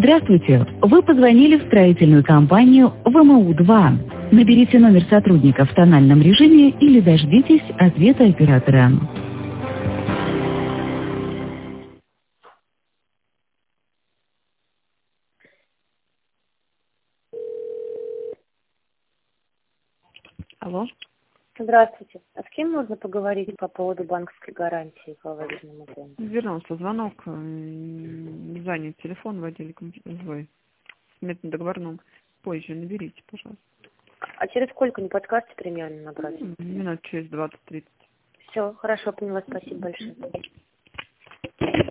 Здравствуйте! Вы позвонили в строительную компанию ВМУ-2. Наберите номер сотрудника в тональном режиме или дождитесь ответа оператора. Алло. Здравствуйте. А с кем можно поговорить по поводу банковской гарантии по аварийному фонду? Вернулся звонок. Не занят телефон в отделе злой. Договорном. Позже наберите, пожалуйста. А через сколько, не подскажете примерно набрать? Минут через 20-30. Все, хорошо, поняла. Спасибо большое.